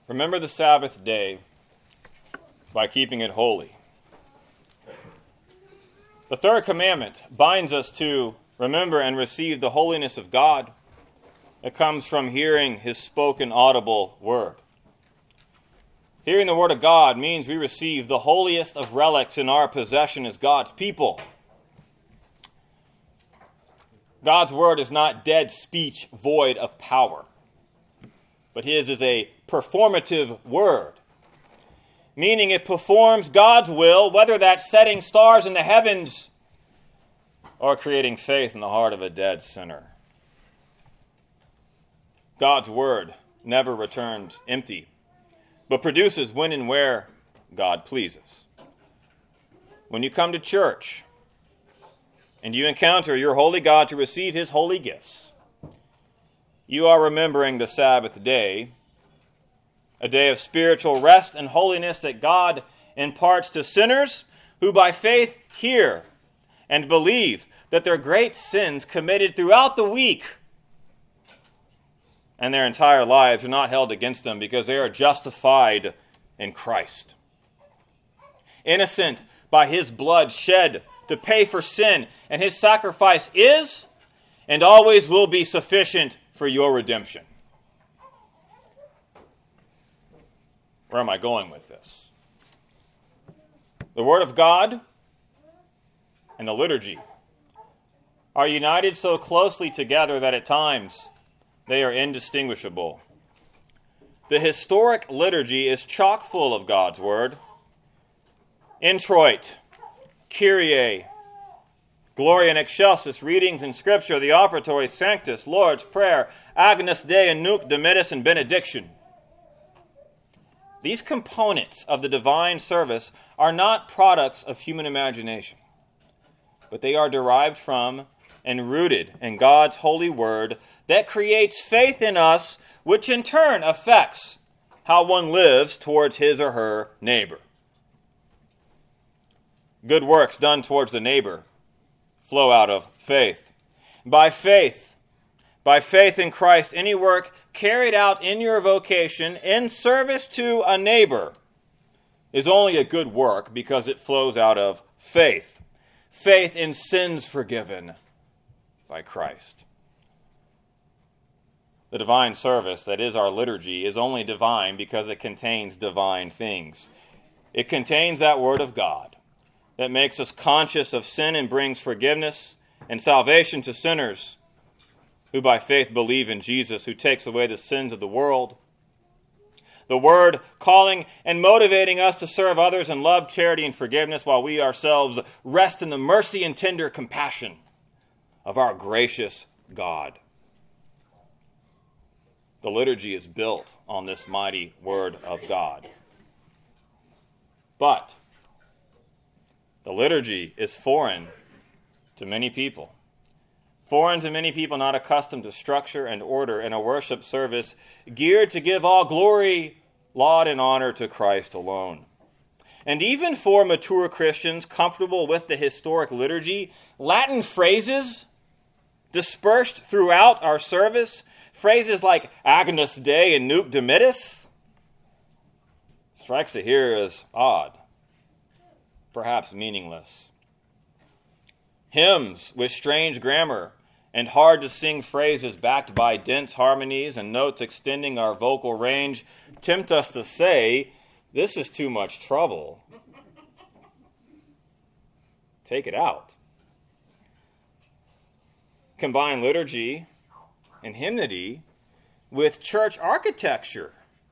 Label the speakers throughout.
Speaker 1: Remember the Sabbath day by keeping it holy. The third commandment binds us to remember and receive the holiness of God. It comes from hearing His spoken, audible word. Hearing the word of God means we receive the holiest of relics in our possession as God's people. God's word is not dead speech void of power, but His is a performative word, meaning it performs God's will, whether that's setting stars in the heavens or creating faith in the heart of a dead sinner. God's word never returns empty, but produces when and where God pleases. When you come to church and you encounter your holy God to receive His holy gifts, you are remembering the Sabbath day, a day of spiritual rest and holiness that God imparts to sinners who by faith hear and believe that their great sins committed throughout the week and their entire lives are not held against them because they are justified in Christ. Innocent by His blood shed to pay for sin, and His sacrifice is and always will be sufficient for your redemption. Where am I going with this? The Word of God and the liturgy are united so closely together that at times they are indistinguishable. The historic liturgy is chock full of God's Word. Introit, Kyrie, Gloria in Excelsis, readings in Scripture, the Offertory, Sanctus, Lord's Prayer, Agnus Dei, and Nunc Dimittis, and Benediction. These components of the divine service are not products of human imagination, but they are derived from and rooted in God's holy word that creates faith in us, which in turn affects how one lives towards his or her neighbor. Good works done towards the neighbor flow out of faith. By faith in Christ, any work carried out in your vocation in service to a neighbor is only a good work because it flows out of faith. Faith in sins forgiven by Christ. The divine service, that is our liturgy, is only divine because it contains divine things. It contains that Word of God that makes us conscious of sin and brings forgiveness and salvation to sinners who by faith believe in Jesus, who takes away the sins of the world. The Word calling and motivating us to serve others in love, charity, and forgiveness while we ourselves rest in the mercy and tender compassion of our gracious God. The liturgy is built on this mighty Word of God. But the liturgy is foreign to many people. Foreign to many people not accustomed to structure and order in a worship service geared to give all glory, laud, and honor to Christ alone. And even for mature Christians comfortable with the historic liturgy, Latin phrases dispersed throughout our service, phrases like Agnus Dei and Nunc Dimittis, strikes the hearer as odd, perhaps meaningless. Hymns with strange grammar and hard-to-sing phrases backed by dense harmonies and notes extending our vocal range tempt us to say, this is too much trouble. Take it out. Combine liturgy and hymnody with church architecture.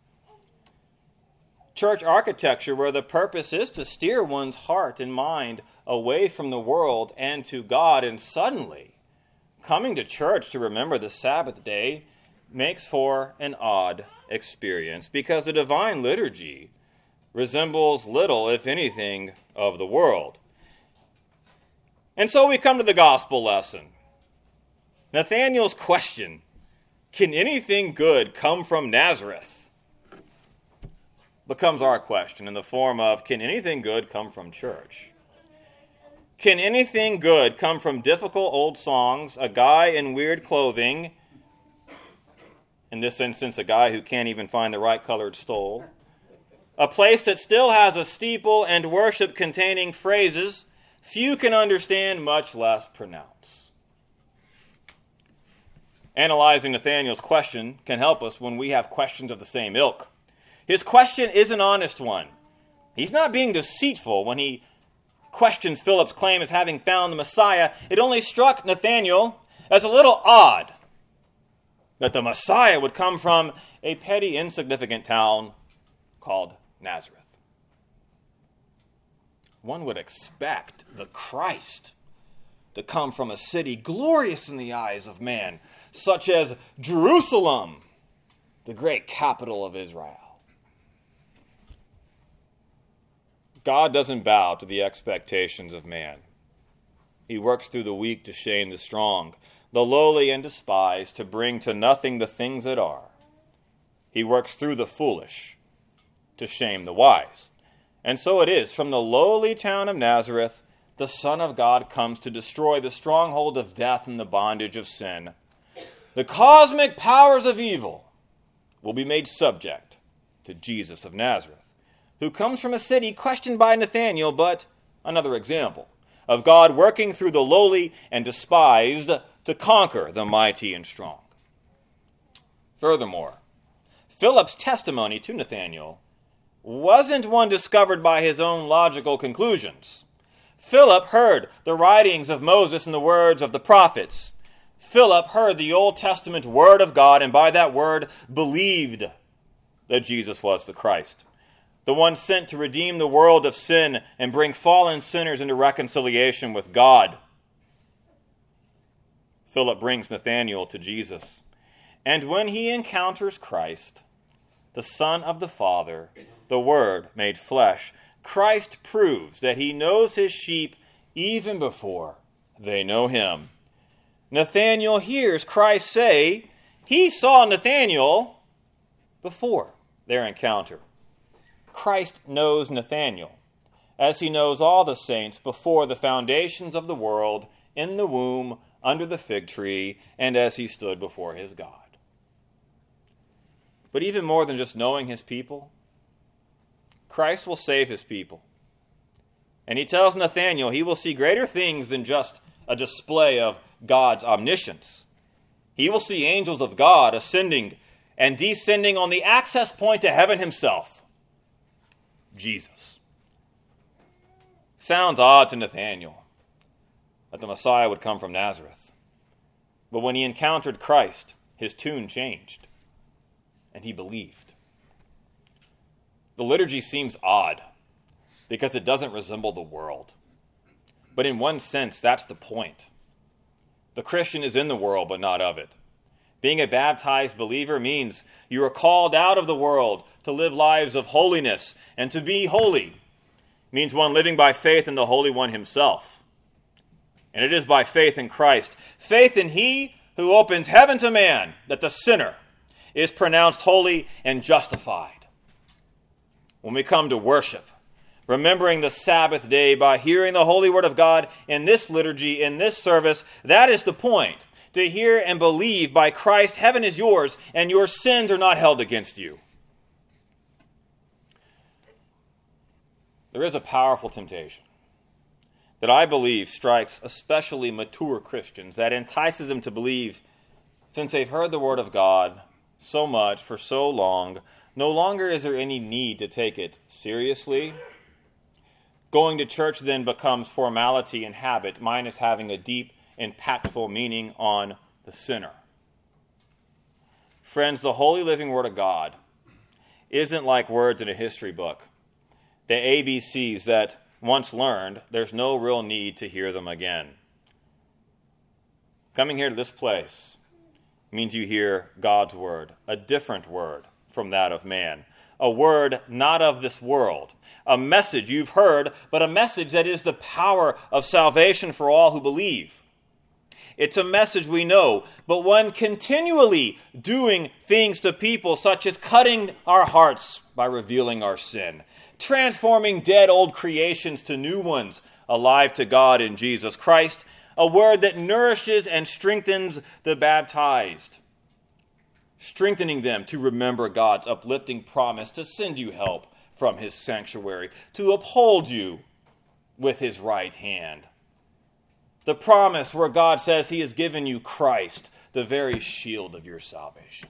Speaker 1: Church architecture where the purpose is to steer one's heart and mind away from the world and to God. And suddenly, coming to church to remember the Sabbath day makes for an odd experience because the divine liturgy resembles little, if anything, of the world. And so we come to the gospel lesson. Nathanael's question, can anything good come from Nazareth? Becomes our question in the form of, can anything good come from church? Can anything good come from difficult old songs, a guy in weird clothing, in this instance a guy who can't even find the right colored stole, a place that still has a steeple and worship containing phrases few can understand, much less pronounce. Analyzing Nathanael's question can help us when we have questions of the same ilk. His question is an honest one. He's not being deceitful when he questions Philip's claim as having found the Messiah. It only struck Nathanael as a little odd that the Messiah would come from a petty, insignificant town called Nazareth. One would expect the Christ to come from a city glorious in the eyes of man, such as Jerusalem, the great capital of Israel. God doesn't bow to the expectations of man. He works through the weak to shame the strong, the lowly and despised to bring to nothing the things that are. He works through the foolish to shame the wise. And so it is, from the lowly town of Nazareth, the Son of God comes to destroy the stronghold of death and the bondage of sin. The cosmic powers of evil will be made subject to Jesus of Nazareth, who comes from a city questioned by Nathanael, but another example of God working through the lowly and despised to conquer the mighty and strong. Furthermore, Philip's testimony to Nathanael wasn't one discovered by his own logical conclusions. Philip heard the writings of Moses and the words of the prophets. Philip heard the Old Testament word of God, and by that word believed that Jesus was the Christ, the one sent to redeem the world of sin and bring fallen sinners into reconciliation with God. Philip brings Nathanael to Jesus, and when he encounters Christ, the Son of the Father, the Word made flesh, Christ proves that he knows his sheep even before they know him. Nathanael hears Christ say he saw Nathanael before their encounter. Christ knows Nathanael, as he knows all the saints before the foundations of the world, in the womb, under the fig tree, and as he stood before his God. But even more than just knowing his people, Christ will save his people. And he tells Nathanael he will see greater things than just a display of God's omniscience. He will see angels of God ascending and descending on the access point to heaven himself, Jesus. Sounds odd to Nathanael that the Messiah would come from Nazareth. But when he encountered Christ, his tune changed, and he believed. The liturgy seems odd because it doesn't resemble the world. But in one sense, that's the point. The Christian is in the world, but not of it. Being a baptized believer means you are called out of the world to live lives of holiness, and to be holy means one living by faith in the Holy One himself. And it is by faith in Christ, faith in he who opens heaven to man, that the sinner is pronounced holy and justified. When we come to worship, remembering the Sabbath day by hearing the holy word of God in this liturgy, in this service, that is the point. To hear and believe by Christ, heaven is yours, and your sins are not held against you. There is a powerful temptation that I believe strikes especially mature Christians, that entices them to believe, since they've heard the word of God so much for so long, no longer is there any need to take it seriously. Going to church then becomes formality and habit, minus having a deep, impactful meaning on the sinner. Friends, the holy living word of God isn't like words in a history book. The ABCs that once learned, there's no real need to hear them again. Coming here to this place means you hear God's word, a different word from that of man. A word not of this world. A message you've heard, but a message that is the power of salvation for all who believe. It's a message we know, but one continually doing things to people such as cutting our hearts by revealing our sin, transforming dead old creations to new ones, alive to God in Jesus Christ, a word that nourishes and strengthens the baptized, strengthening them to remember God's uplifting promise to send you help from his sanctuary, to uphold you with his right hand. The promise where God says he has given you Christ, the very shield of your salvation.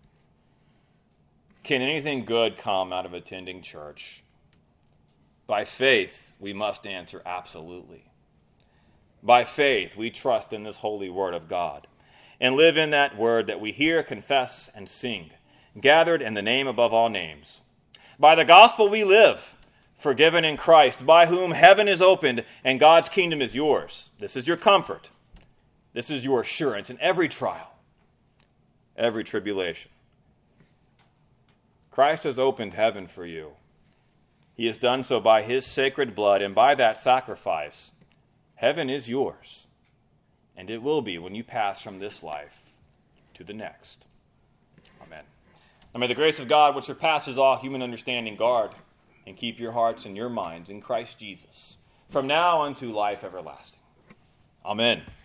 Speaker 1: Can anything good come out of attending church? By faith, we must answer absolutely. By faith, we trust in this holy word of God and live in that word that we hear, confess, and sing, gathered in the name above all names. By the gospel we live, forgiven in Christ, by whom heaven is opened and God's kingdom is yours. This is your comfort. This is your assurance in every trial, every tribulation. Christ has opened heaven for you. He has done so by his sacred blood, and by that sacrifice, heaven is yours, and it will be when you pass from this life to the next. Amen. Now may the grace of God, which surpasses all human understanding, guard and keep your hearts and your minds in Christ Jesus, from now unto life everlasting. Amen.